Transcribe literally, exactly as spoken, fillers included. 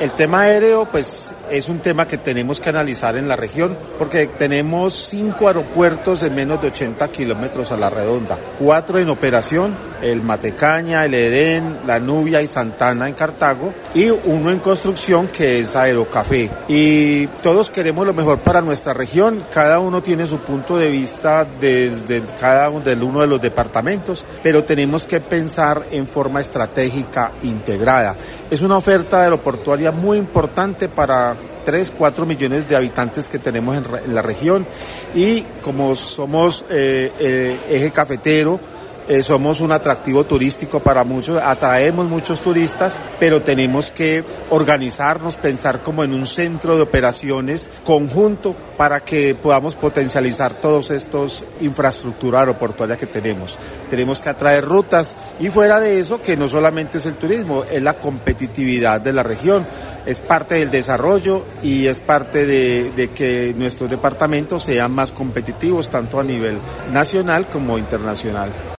El tema aéreo, pues, es un tema que tenemos que analizar en la región, porque tenemos cinco aeropuertos en menos de ochenta kilómetros a la redonda, cuatro en operación, el Matecaña, el Edén, La Nubia y Santana en Cartago, y uno en construcción que es Aerocafé. Y todos queremos lo mejor para nuestra región, cada uno tiene su punto de vista desde cada uno de uno de los departamentos, pero tenemos que pensar en forma estratégica integrada. Es una oferta aeroportuaria muy importante para tres, cuatro millones de habitantes que tenemos en, en la región, y como somos eh, eh, eje cafetero, Eh, somos un atractivo turístico para muchos, atraemos muchos turistas, pero tenemos que organizarnos, pensar como en un centro de operaciones conjunto para que podamos potencializar todos estos infraestructura aeroportuaria que tenemos. Tenemos que atraer rutas, y fuera de eso, que no solamente es el turismo, es la competitividad de la región, es parte del desarrollo y es parte de, de que nuestros departamentos sean más competitivos tanto a nivel nacional como internacional.